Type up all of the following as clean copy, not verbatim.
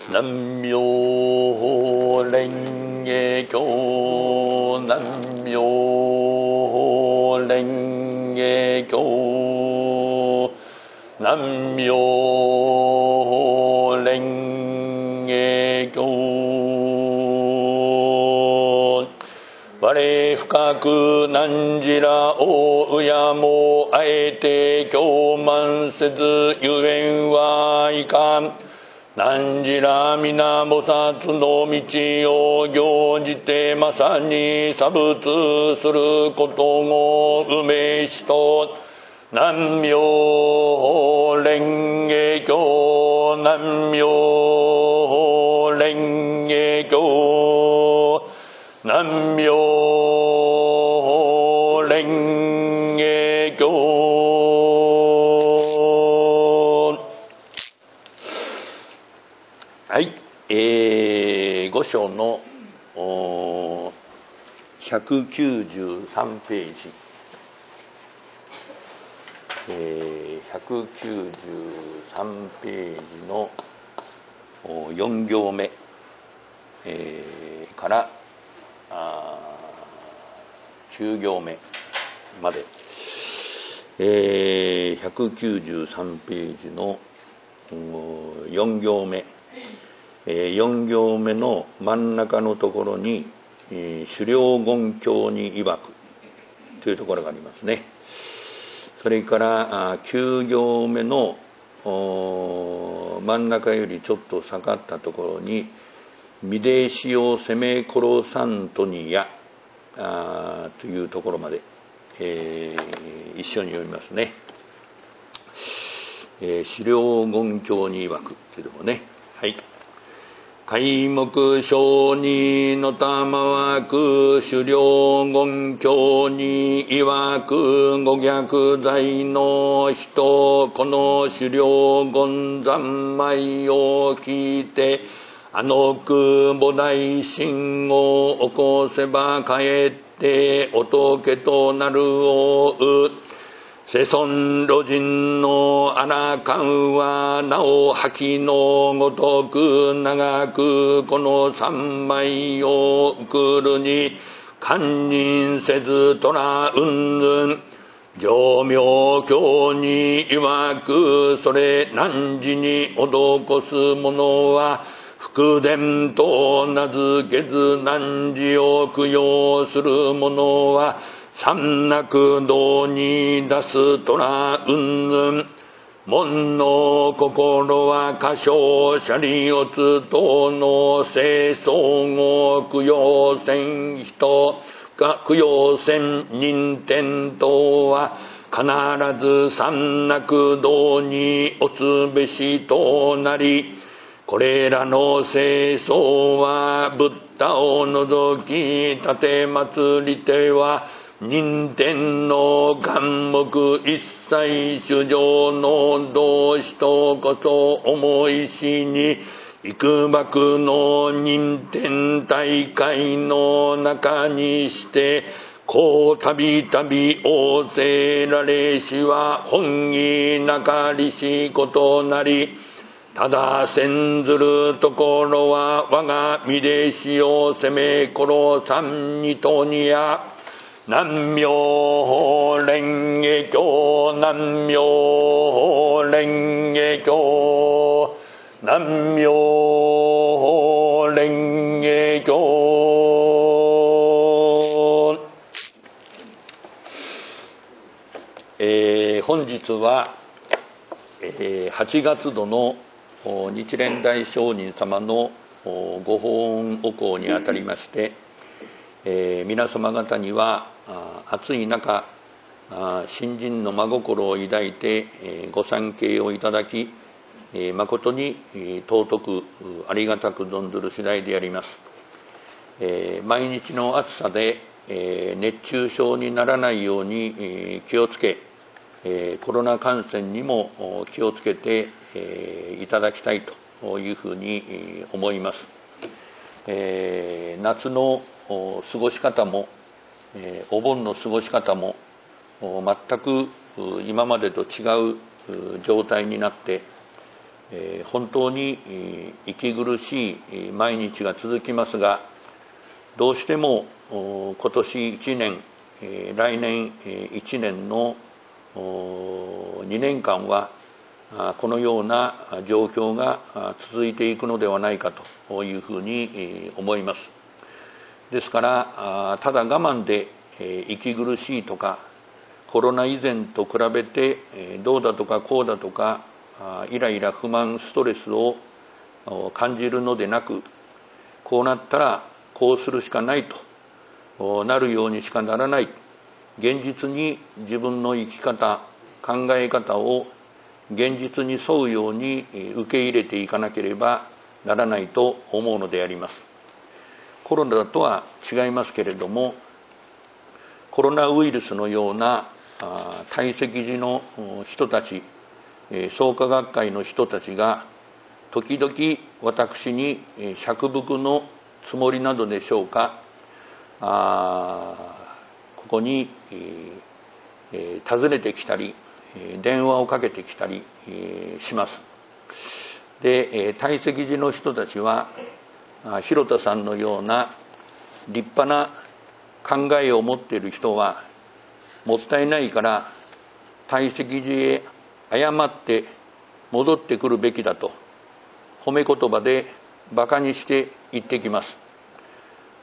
南無蓮華経南無蓮華経南無蓮華経我深く難じらをうやもあえて狂慢せずゆえんはいかん何時ら皆菩薩の道を行じてまさに作物することをうめしと南無蓮華経南無蓮華経南無蓮華経はい、5章の193ページ、193ページの4行目、から9行目まで、193ページの4行目4行目の真ん中のところに狩猟言経に曰くというところがありますね。それから9行目の真ん中よりちょっと下がったところにミデシオセメコロサントニヤというところまで、一緒に読みますね。狩猟言経に曰くというところね。はい。皆目小児の玉枠狩猟言経に曰く五逆罪の人この狩猟言三昧を聞いてあのく菩提心を起こせばかえって仏となるを世尊老人のあらかんはなお吐きのごとく長くこの三昧を送るに堪忍せずとらうんぬん上妙教に曰くそれ汝に施すものは福伝と名付けず汝を供養するものは三悪道に出すとらうんぬん門の心は過小シャリオツ等の清掃を供養せん人が供養せん人天等は必ず三悪道におつべしとなりこれらの清掃はブッダを除き立て祭りては人天の眼目一切主情の同志とこそ思いしに幾幕の人天大会の中にしてこうたびたび仰せられしは本義なかりしことなりただせんずるところは我が身でしを攻め殺さんにとにや南無蓮華経南無蓮華経南無蓮華経本日は8月度の日蓮大聖人様のご法恩お講にあたりまして皆様方には暑い中信心の真心を抱いてご参詣をいただき誠に尊くありがたく存ずる次第であります。毎日の暑さで熱中症にならないように気をつけコロナ感染にも気をつけていただきたいというふうに思います。夏の過ごし方もお盆の過ごし方も全く今までと違う状態になって本当に息苦しい毎日が続きますが、どうしても今年1年、来年1年の2年間はこのような状況が続いていくのではないかというふうに思います。ですからただ我慢で息苦しいとか、コロナ以前と比べてどうだとかこうだとかイライラ不満ストレスを感じるのでなく、こうなったらこうするしかないとなるようにしかならない、現実に自分の生き方考え方を現実に沿うように受け入れていかなければならないと思うのであります。コロナとは違いますけれども、コロナウイルスのような堆積時の人たち、創価学会の人たちが時々私に釈伏のつもりなどでしょうか、ここに訪ねてきたり電話をかけてきたりします。で、堆積時の人たちは広田さんのような立派な考えを持っている人はもったいないから堆積時へ誤って戻ってくるべきだと褒め言葉で馬鹿にして言ってきます。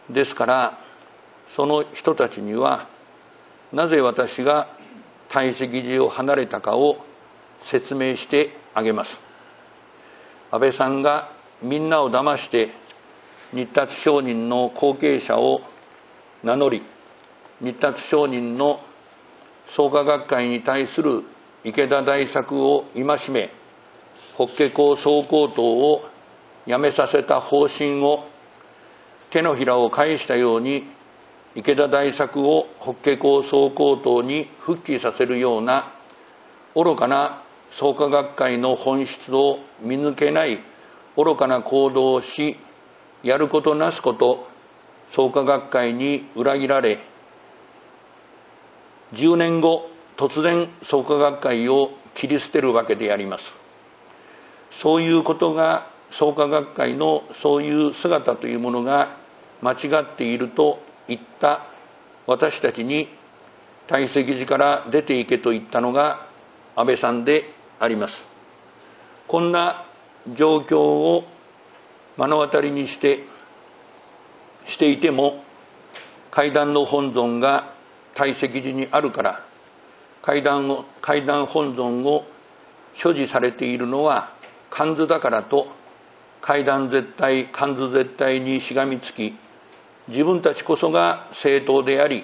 ですからその人たちにはなぜ私が堆積時を離れたかを説明してあげます。安倍さんがみんなを騙して日達上人の後継者を名乗り、日達上人の創価学会に対する池田大作を戒め、法華経総講等をやめさせた方針を手のひらを返したように、池田大作を法華経総講等に復帰させるような愚かな創価学会の本質を見抜けない愚かな行動をし、やることなすこと創価学会に裏切られ、10年後突然創価学会を切り捨てるわけであります。そういうことが創価学会のそういう姿というものが間違っていると言った私たちに堆積時から出ていけと言ったのが安倍さんであります。こんな状況を目の当たりにしていても、階段の本尊が堆積時にあるから階段本尊を所持されているのは観図だからと、階段絶対観図絶対にしがみつき、自分たちこそが正当であり、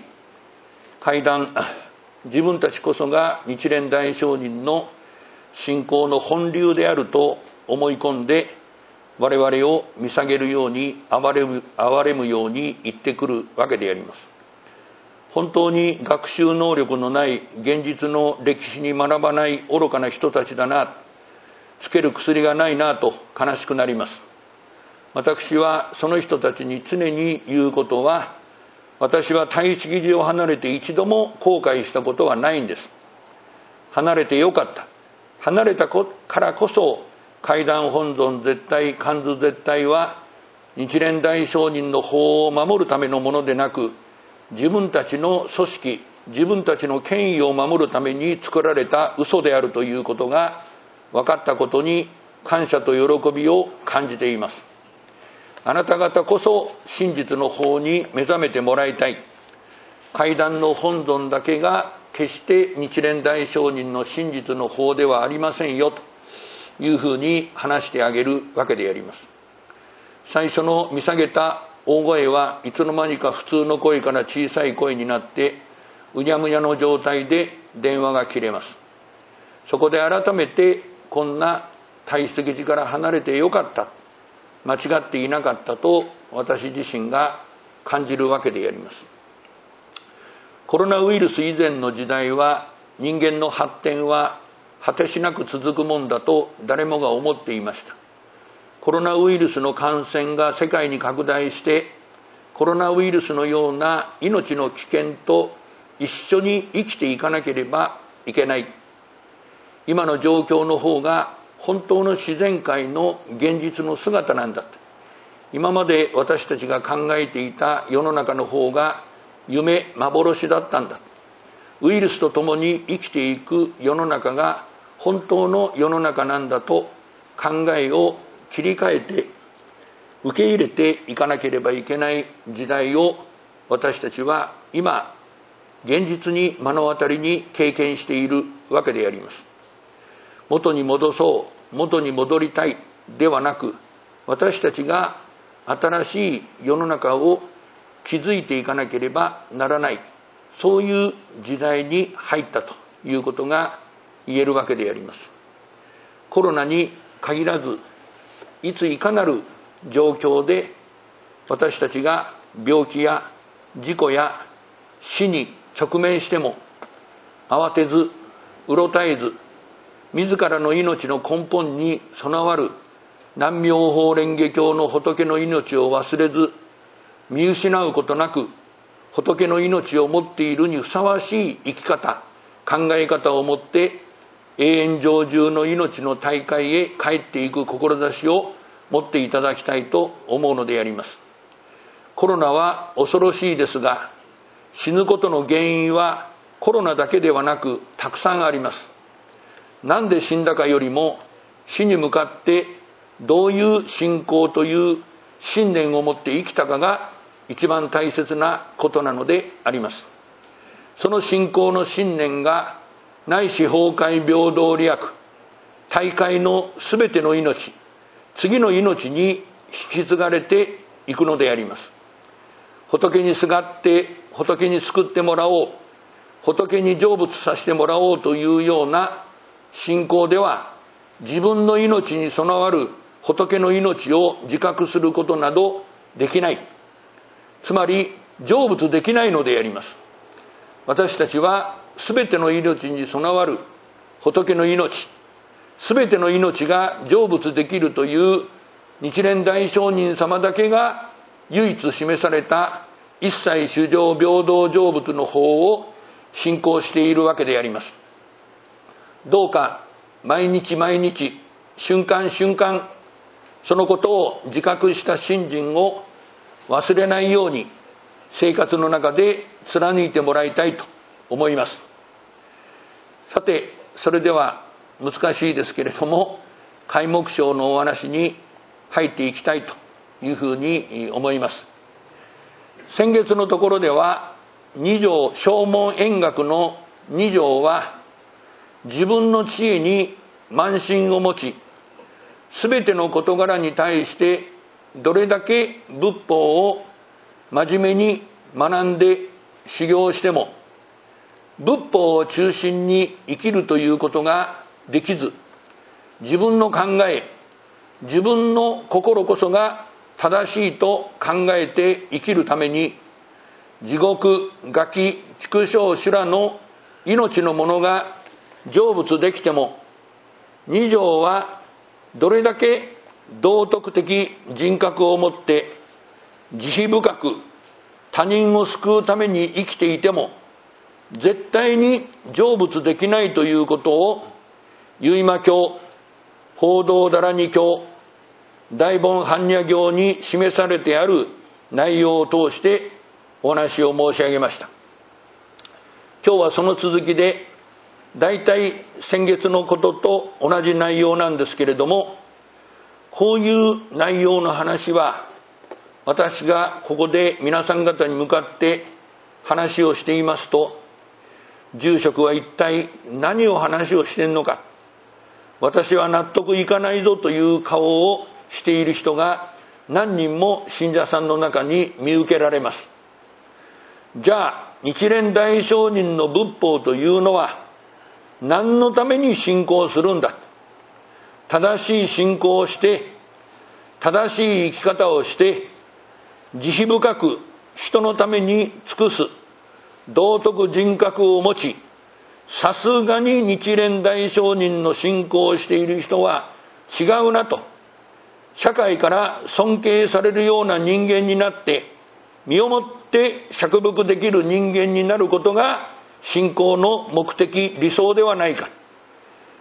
自分たちこそが日蓮大聖人の信仰の本流であると思い込んで、我々を見下げるように憐れむように言ってくるわけであります。本当に学習能力のない、現実の歴史に学ばない愚かな人たちだな、つける薬がないなと悲しくなります。私はその人たちに常に言うことは、私は堆積時を離れて一度も後悔したことはないんです。離れてよかった。離れたからこそ階段本尊絶対観図絶対は日蓮大聖人の法を守るためのものでなく、自分たちの組織、自分たちの権威を守るために作られた嘘であるということが分かったことに感謝と喜びを感じています。あなた方こそ真実の法に目覚めてもらいたい。階段の本尊だけが決して日蓮大聖人の真実の法ではありませんよというふうに話してあげるわけであります。最初の見下げた大声はいつの間にか普通の声から小さい声になってうにゃむにゃの状態で電話が切れます。そこで改めてこんな堆積時から離れてよかった、間違っていなかったと私自身が感じるわけであります。コロナウイルス以前の時代は人間の発展は果てしなく続くもんだと誰もが思っていました。コロナウイルスの感染が世界に拡大して、コロナウイルスのような命の危険と一緒に生きていかなければいけない。今の状況の方が本当の自然界の現実の姿なんだと。今まで私たちが考えていた世の中の方が夢、幻だったんだ。ウイルスと共に生きていく世の中が本当の世の中なんだと考えを切り替えて受け入れていかなければいけない時代を私たちは今現実に目の当たりに経験しているわけであります。元に戻そう、元に戻りたいではなく、私たちが新しい世の中を築いていかなければならない、そういう時代に入ったということが言えるわけであります。コロナに限らず、いついかなる状況で私たちが病気や事故や死に直面しても、慌てず、うろたえず、自らの命の根本に備わる南妙法蓮華経の仏の命を忘れず、見失うことなく、仏の命を持っているにふさわしい生き方、考え方を持って、永遠成就の命の大会へ帰っていく志を持っていただきたいと思うのであります。コロナは恐ろしいですが、死ぬことの原因はコロナだけではなくたくさんあります。なんで死んだかよりも、死に向かってどういう信仰という信念を持って生きたかが一番大切なことなのであります。その信仰の信念が内視崩壊平等利益、大会のすべての命、次の命に引き継がれていくのであります。仏にすがって仏に救ってもらおう、仏に成仏させてもらおうというような信仰では、自分の命に備わる仏の命を自覚することなどできない。つまり成仏できないのであります。私たちはすべての命に備わる仏の命、すべての命が成仏できるという日蓮大聖人様だけが唯一示された一切衆生平等成仏の法を信仰しているわけであります。どうか毎日毎日、瞬間瞬間、そのことを自覚した信心を忘れないように生活の中で貫いてもらいたいと思います。さて、それでは難しいですけれども、開目章のお話に入っていきたいというふうに思います。先月のところでは、二条正門円覚の二条は、自分の知恵に慢心を持ち、すべての事柄に対してどれだけ仏法を真面目に学んで修行しても、仏法を中心に生きるということができず、自分の考え、自分の心こそが正しいと考えて生きるために、地獄、餓鬼、畜生修羅の命のものが成仏できても、二条はどれだけ道徳的人格を持って慈悲深く他人を救うために生きていても、絶対に成仏できないということを、結馬経、法道だらに経、大本般若経に示されてある内容を通してお話を申し上げました。今日はその続きで、大体先月のことと同じ内容なんですけれども、こういう内容の話は、私がここで皆さん方に向かって話をしていますと、住職は一体何を話をしてんのか、私は納得いかないぞという顔をしている人が何人も信者さんの中に見受けられます。じゃあ、日蓮大聖人の仏法というのは何のために信仰するんだ。正しい信仰をして、正しい生き方をして、慈悲深く人のために尽くす道徳人格を持ち、さすがに日蓮大聖人の信仰をしている人は違うなと、社会から尊敬されるような人間になって、身をもって釈伏できる人間になることが信仰の目的、理想ではないか。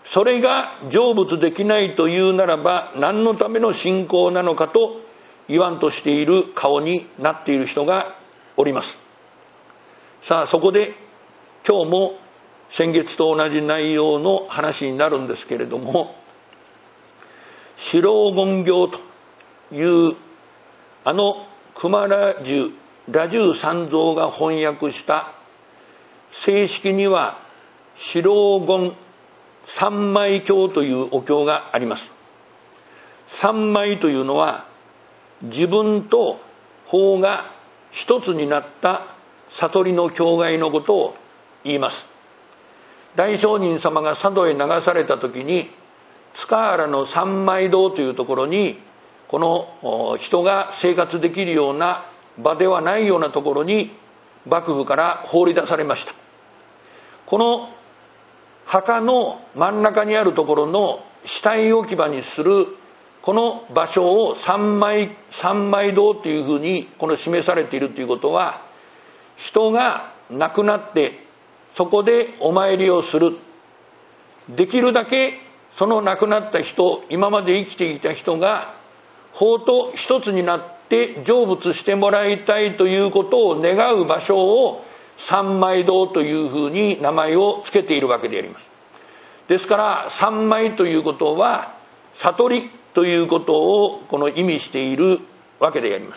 それが成仏できないというならば何のための信仰なのかと言わんとしている顔になっている人がおります。さあそこで今日も先月と同じ内容の話になるんですけれども、四郎権行という熊羅十三蔵が翻訳した正式には四郎権三昧経というお経があります。三昧というのは自分と法が一つになった悟りの境界のことを言います。大聖人様が佐渡へ流された時に塚原の三昧堂というところにこの人が生活できるような場ではないようなところに幕府から放り出されました。この墓の真ん中にあるところの死体置き場にするこの場所を三昧堂というふうに示されているということは、人が亡くなってそこでお参りをする、できるだけその亡くなった人、今まで生きていた人が法と一つになって成仏してもらいたいということを願う場所を三昧堂というふうに名前を付けているわけであります。ですから三昧ということは悟りということを意味しているわけであります。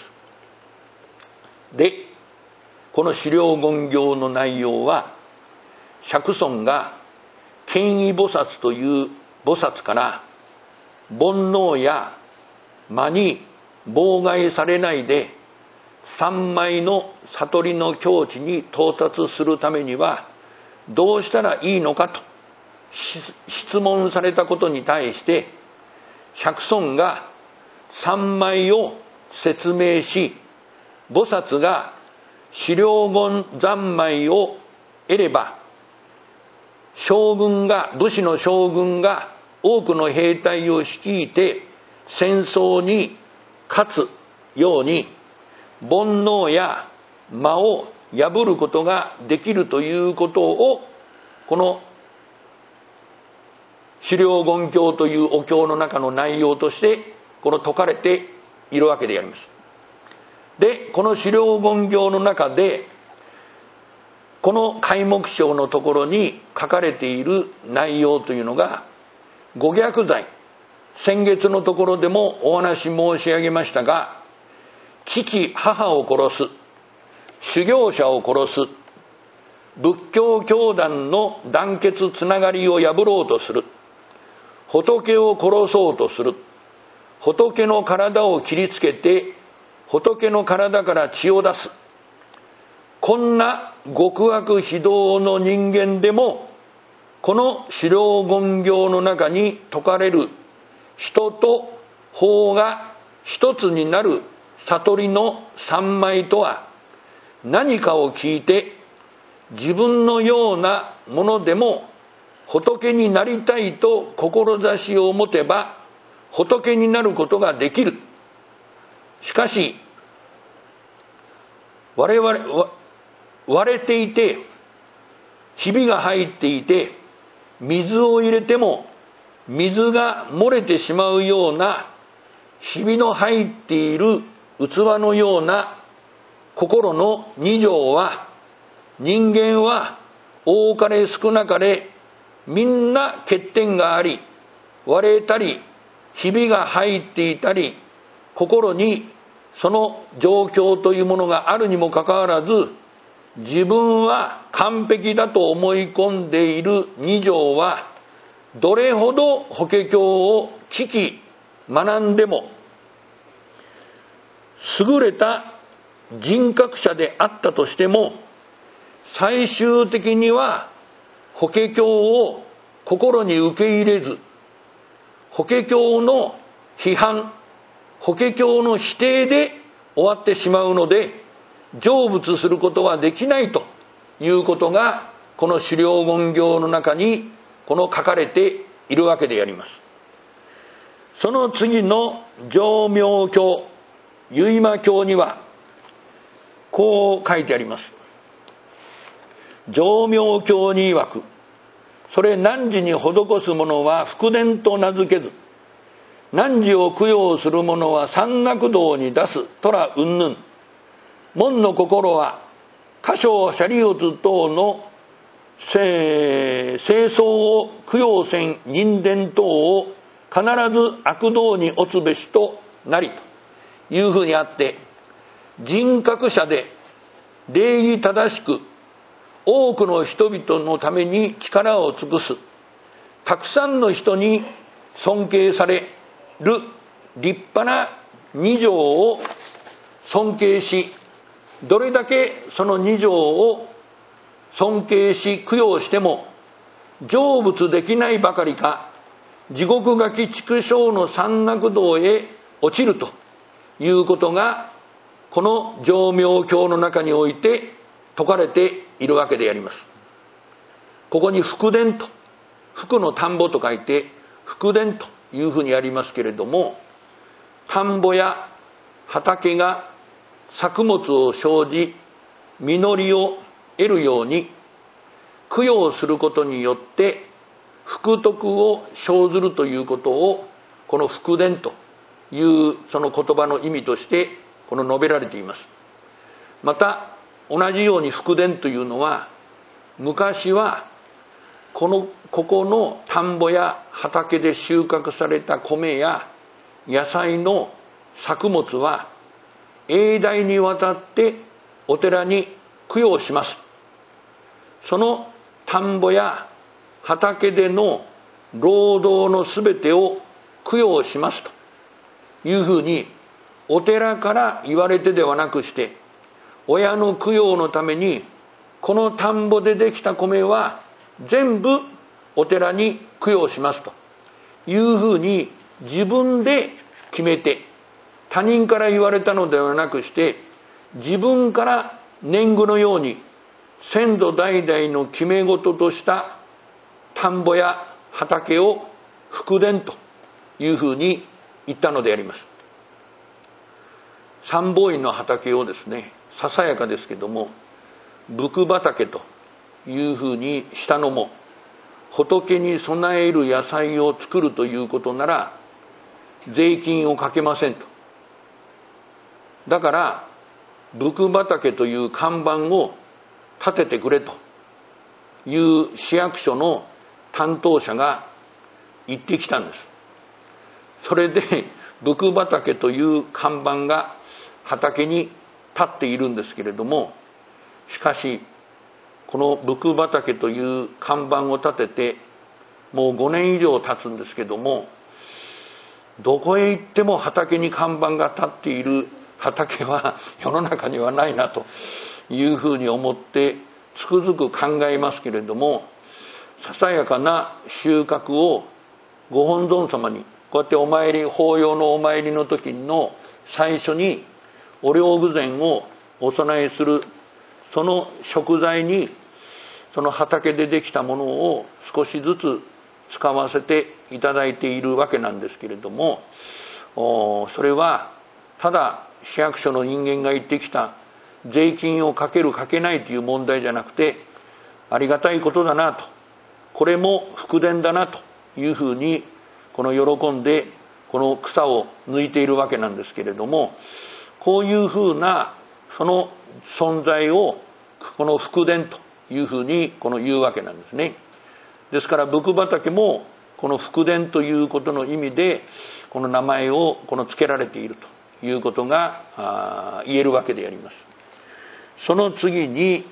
で、この四郎権行の内容は釈尊が権威菩薩という菩薩から煩悩や魔に妨害されないで三昧の悟りの境地に到達するためにはどうしたらいいのかと質問されたことに対して釈尊が三昧を説明し、菩薩が四郎権三昧を得れば武士の将軍が多くの兵隊を率いて戦争に勝つように煩悩や魔を破ることができるということをこの四郎権経というお経の中の内容として説かれているわけであります。で、この四郎権経の中でこの開目章のところに書かれている内容というのが五逆罪、先月のところでもお話申し上げましたが、父母を殺す、修行者を殺す、仏教教団の団結つながりを破ろうとする、仏を殺そうとする、仏の体を切りつけて仏の体から血を出す、こんな極悪非道の人間でもこの四郎権行の中に説かれる人と法が一つになる悟りの三昧とは何かを聞いて、自分のようなものでも仏になりたいと志を持てば仏になることができる。しかし我々割れていてひびが入っていて水を入れても水が漏れてしまうようなひびの入っている器のような心の二条は、人間は多かれ少なかれみんな欠点があり、割れたりひびが入っていたり、心にその状況というものがあるにもかかわらず、自分は完璧だと思い込んでいる二条は、どれほど法華経を聞き学んでも優れた人格者であったとしても、最終的には法華経を心に受け入れず、法華経の批判、法華経の否定で終わってしまうので、成仏することはできないということがこの四郎権行の中に書かれているわけであります。その次の浄明経、結魔経にはこう書いてあります。浄明経に曰く、 それ汝に施す者は福田と名付けず、汝を供養する者は三悪道に出す虎云々。門の心は華商シャリオツ等の清掃を供養せん人伝等を必ず悪道に落つべしとなりというふうにあって、人格者で礼儀正しく多くの人々のために力を尽くす、たくさんの人に尊敬される立派な二条を尊敬し、どれだけその二条を尊敬し供養しても成仏できないばかりか、地獄がき畜生の三悪道へ落ちるということが、この浄明経の中において説かれているわけであります。ここに福田と、福の田んぼと書いて福田というふうにありますけれども、田んぼや畑が作物を生じ実りを得るように、供養することによって福徳を生ずるということを、この福田というその言葉の意味としてこの述べられています。また同じように福田というのは、昔はここの田んぼや畑で収穫された米や野菜の作物は永代にわたってお寺に供養します。その田んぼや畑での労働のすべてを供養しますというふうに、お寺から言われてではなくして、親の供養のためにこの田んぼでできた米は全部お寺に供養しますというふうに自分で決めて、他人から言われたのではなくして、自分から年貢のように先祖代々の決め事とした田んぼや畑を福田というふうに言ったのであります。三宝院の畑をですね、ささやかですけども仏畑というふうにしたのも、仏に備える野菜を作るということなら税金をかけませんと。だから仏畑という看板を立ててくれという市役所の担当者が言ってきたんです。それで仏畑という看板が畑に立っているんですけれども、しかしこの仏畑という看板を立ててもう5年以上経つんですけども、どこへ行っても畑に看板が立っている畑は世の中にはないなというふうに思ってつくづく考えますけれども、ささやかな収穫をご本尊様にこうやってお参り、法要のお参りの時の最初にお両具膳をお供えする、その食材にその畑でできたものを少しずつ使わせていただいているわけなんですけれども、それはただ市役所の人間が言ってきた税金をかけるかけないという問題じゃなくて、ありがたいことだなと、これも福田だなというふうにこの喜んでこの草を抜いているわけなんですけれども、こういうふうなその存在をこの福田というふうにこの言うわけなんですね。ですから仏畑もこの福田ということの意味でこの名前をこの付けられているということが言えるわけであります。その次に、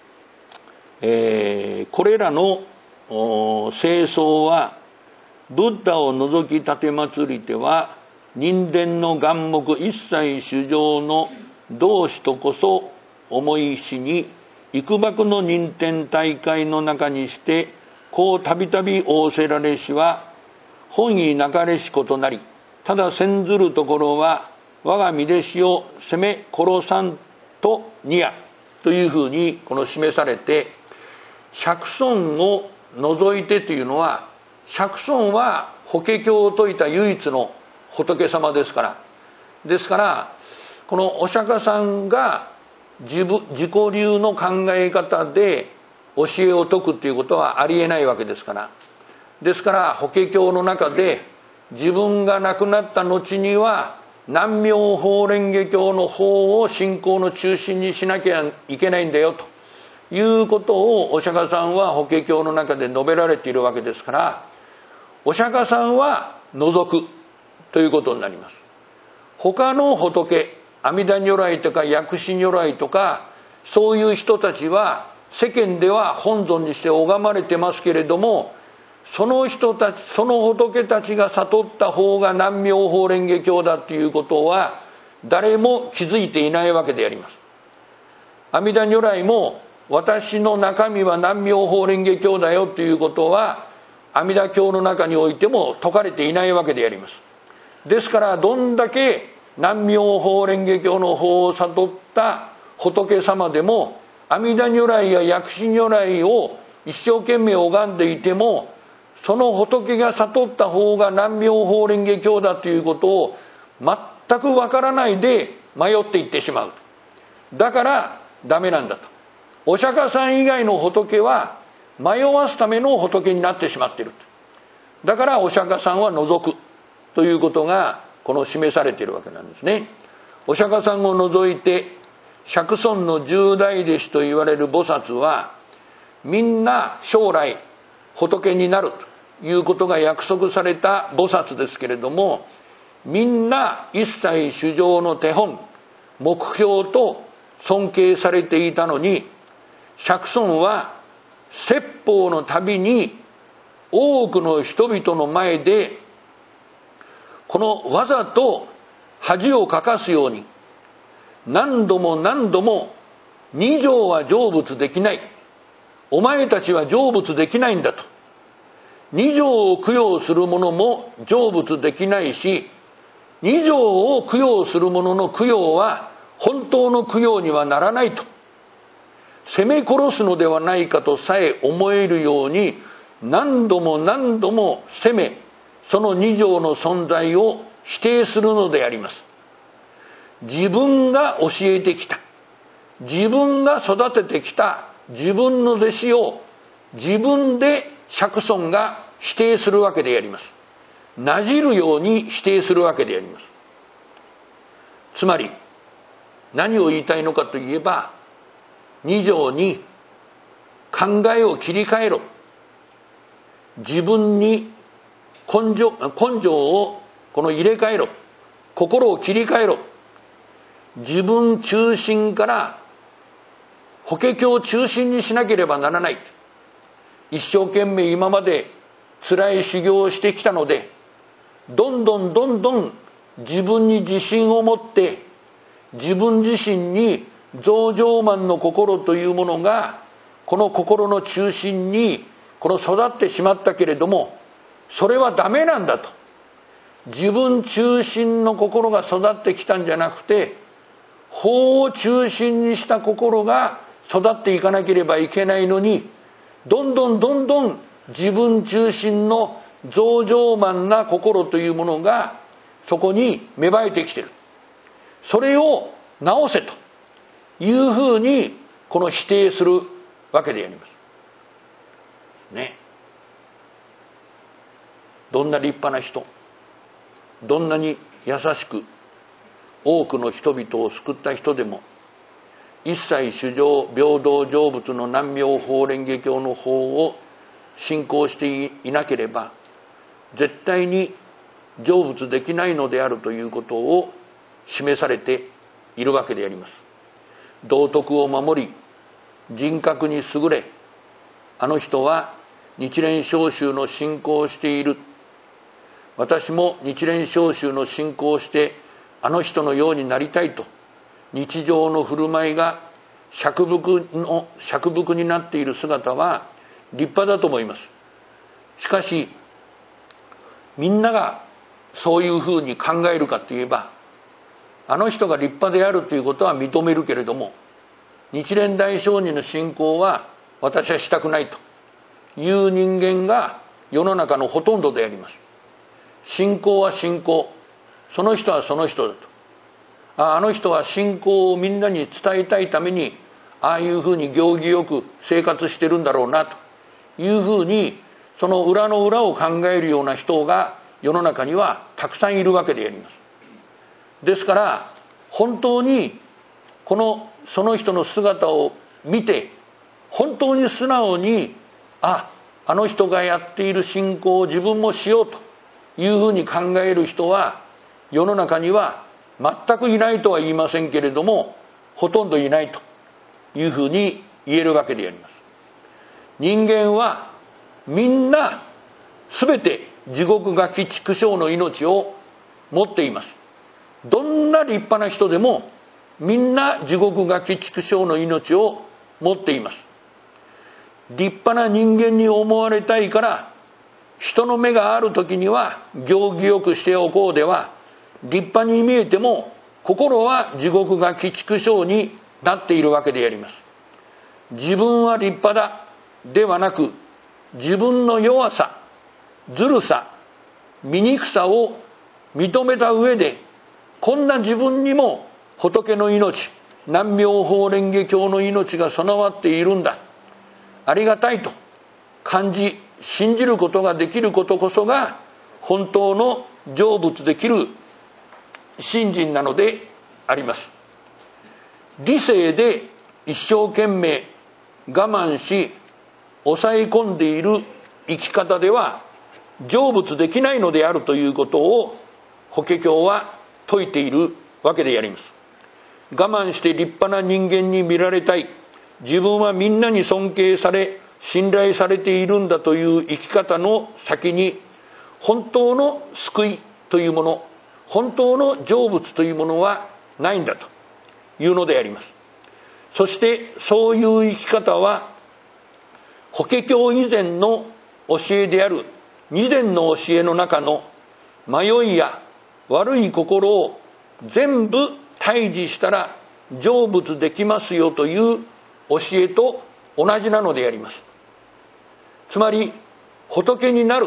これらの清掃はブッダを除き立て祭りては人伝の眼目一切主情の同志とこそ思いしに、幾幕の任天大会の中にしてこうたびたび仰せられしは本意なかれしことなり、ただせんずるところは我が身弟子を責め殺さんとにやというふうにこの示されて、釈尊を除いてというのは、釈尊は法華経を説いた唯一の仏様ですから、ですからこのお釈迦さんが自己流の考え方で教えを説くっていうことはありえないわけですから。ですから法華経の中で自分が亡くなった後には南妙法蓮華経の方を信仰の中心にしなきゃいけないんだよということをお釈迦さんは法華経の中で述べられているわけですから、お釈迦さんは除くということになります。他の仏、阿弥陀如来とか薬師如来とかそういう人たちは世間では本尊にして拝まれてますけれども、その人たち、その仏たちが悟った方が南妙法蓮華経だということは誰も気づいていないわけであります。阿弥陀如来も私の中身は南妙法蓮華経だよということは阿弥陀経の中においても説かれていないわけであります。ですからどんだけ南妙法蓮華経の方を悟った仏様でも阿弥陀如来や薬師如来を一生懸命拝んでいても、その仏が悟った方が南妙法蓮華経だということを全くわからないで迷っていってしまう。だからダメなんだと。お釈迦さん以外の仏は迷わすための仏になってしまっている。だからお釈迦さんは除くということがこの示されているわけなんですね。お釈迦さんを除いて釈尊の十大弟子と言われる菩薩はみんな将来仏になるということが約束された菩薩ですけれども、みんな一切衆生の手本、目標と尊敬されていたのに、釈尊は説法のたびに多くの人々の前でこのわざと恥をかかすように何度も何度も二乗は成仏できない、お前たちは成仏できないんだと、二乗を供養する者も成仏できないし、二乗を供養する者の供養は本当の供養にはならないと、責め殺すのではないかとさえ思えるように何度も何度も責め、その二乗の存在を否定するのであります。自分が教えてきた、自分が育ててきた自分の弟子を自分で釈尊が否定するわけであります。なじるように否定するわけであります。つまり何を言いたいのかといえば、二乗に考えを切り替えろ、自分に根性をこの入れ替えろ、心を切り替えろ、自分中心から法華経を中心にしなければならない。一生懸命今まで辛い修行をしてきたので、どんどん自分に自信を持って自分自身に増上慢の心というものがこの心の中心にこの育ってしまったけれども、それはダメなんだと。自分中心の心が育ってきたんじゃなくて、法を中心にした心が育っていかなければいけないのに、どんどん自分中心の増上慢な心というものがそこに芽生えてきている。それを直せというふうにこの否定するわけでありますね。どんな立派な人、どんなに優しく多くの人々を救った人でも、一切衆生平等成仏の南妙法蓮華経の法を信仰していなければ絶対に成仏できないのであるということを示されているわけであります。道徳を守り人格に優れ、あの人は日蓮聖宗の信仰をしている、私も日蓮聖宗の信仰をしてあの人のようになりたいと、日常の振る舞いが釈伏になっている姿は立派だと思います。しかしみんながそういうふうに考えるかといえば、あの人が立派であるということは認めるけれども、日蓮大聖人の信仰は私はしたくないという人間が世の中のほとんどであります。信仰は信仰、その人はその人だと。あの人は信仰をみんなに伝えたいためにああいうふうに行儀よく生活してるんだろうなというふうに、その裏の裏を考えるような人が世の中にはたくさんいるわけであります。ですから本当にその人の姿を見て、本当に素直にあの人がやっている信仰を自分もしようというふうに考える人は世の中には全くいないとは言いませんけれども、ほとんどいないというふうに言えるわけであります。人間はみんな全て地獄餓鬼畜生の命を持っています。どんな立派な人でもみんな地獄餓鬼畜生の命を持っています。立派な人間に思われたいから、人の目がある時には行儀よくしておこうでは、立派に見えても心は地獄餓鬼畜生になっているわけであります。自分は立派だではなく、自分の弱さ、ずるさ、醜さを認めた上で、こんな自分にも仏の命、南妙法蓮華経の命が備わっているんだ、ありがたいと感じ信じることができることこそが本当の成仏できる信心なのであります。理性で一生懸命我慢し抑え込んでいる生き方では成仏できないのであるということを法華経は説いているわけであります。我慢して立派な人間に見られたい、自分はみんなに尊敬され信頼されているんだという生き方の先に、本当の救いというもの、本当の成仏というものはないんだというのであります。そしてそういう生き方は法華経以前の教えである二禅の教えの中の迷いや悪い心を全部退治したら成仏できますよという教えと同じなのであります。つまり仏になる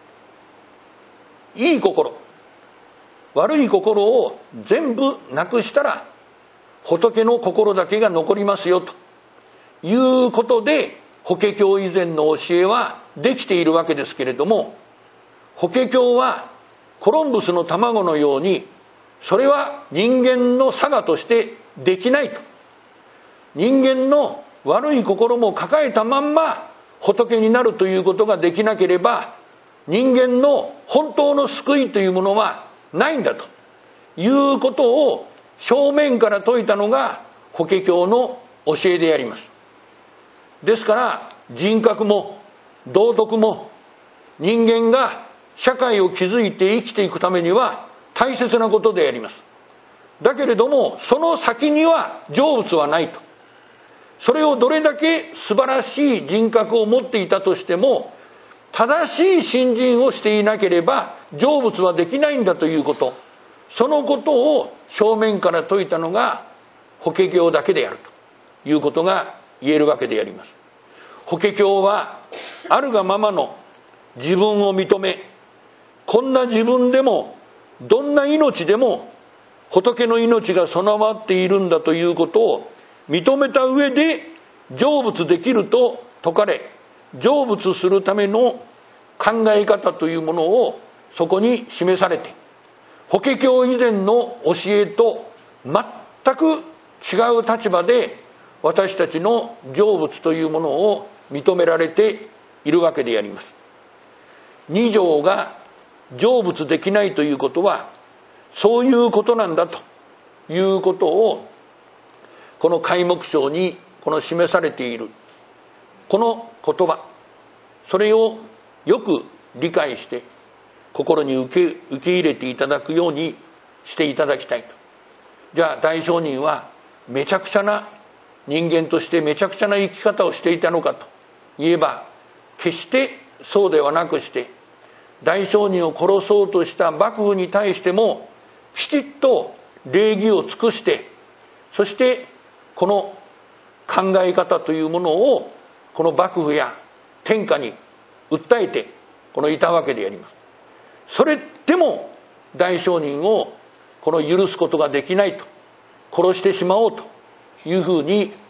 いい心、悪い心を全部なくしたら仏の心だけが残りますよということで、法華経以前の教えはできているわけですけれども、法華経はコロンブスの卵のように、それは人間の性としてできないと。人間の悪い心も抱えたまんま仏になるということができなければ、人間の本当の救いというものはないんだということを正面から説いたのが法華経の教えであります。ですから人格も道徳も人間が社会を築いて生きていくためには大切なことであります。だけれどもその先には成仏はないと。それをどれだけ素晴らしい人格を持っていたとしても、正しい信心をしていなければ成仏はできないんだということ、そのことを正面から説いたのが法華経だけであるということが言えるわけであります。法華経はあるがままの自分を認め、こんな自分でもどんな命でも仏の命が備わっているんだということを認めた上で成仏できると説かれ、成仏するための考え方というものをそこに示されて、法華経以前の教えと全く違う立場で私たちの成仏というものを認められているわけであります。二条が成仏できないということはそういうことなんだということを、この開目章にこの示されているこの言葉、それをよく理解して心に受け入れていただくようにしていただきたいと。じゃあ大聖人はめちゃくちゃな人間としてめちゃくちゃな生き方をしていたのかと言えば、決してそうではなくして、大聖人を殺そうとした幕府に対してもきちっと礼儀を尽くして、そしてこの考え方というものをこの幕府や天下に訴えていたわけであります。それでも大聖人を許すことができないと、殺してしまおうというふうに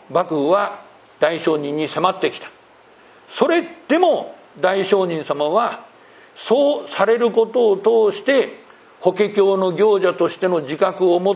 幕府は大聖人に迫ってきた。それでも大聖人様はそうされることを通して法華経の行者としての自覚を持って、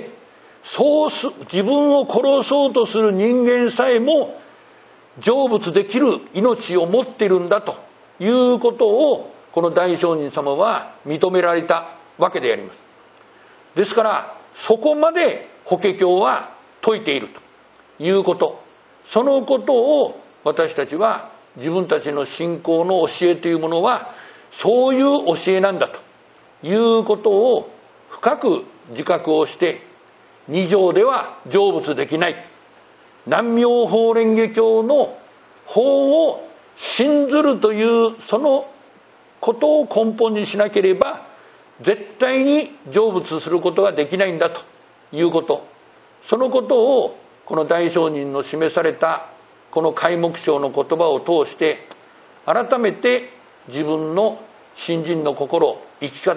自分を殺そうとする人間さえも成仏できる命を持っているんだということを、この大聖人様は認められたわけであります。ですからそこまで法華経は説いているということ、そのことを私たちは自分たちの信仰の教えというものはそういう教えなんだということを深く自覚をして、二条では成仏できない、南妙法蓮華経の法を信ずるというそのことを根本にしなければ絶対に成仏することができないんだということ、そのことをこの大聖人の示されたこの開目章の言葉を通して改めて自分の信心の心、生き方